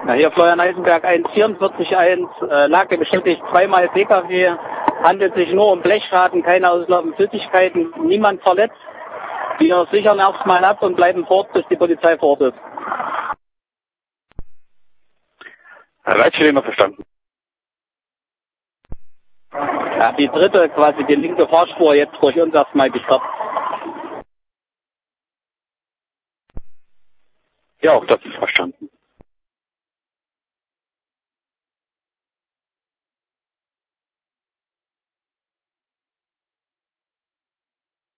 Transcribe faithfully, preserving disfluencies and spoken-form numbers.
Ja, hier Florian Eisenberg eins vierundvierzig eins, äh, Lage bestätigt, zweimal P K W, handelt sich nur um Blechschaden, keine auslaufenden Flüssigkeiten, niemand verletzt. Wir sichern erstmal ab und bleiben fort, bis die Polizei vor Ort ist. Herr Leitstelle verstanden. Ja, die dritte, quasi die linke Fahrspur, jetzt durch uns erstmal gestoppt. Ja, auch das ist verstanden.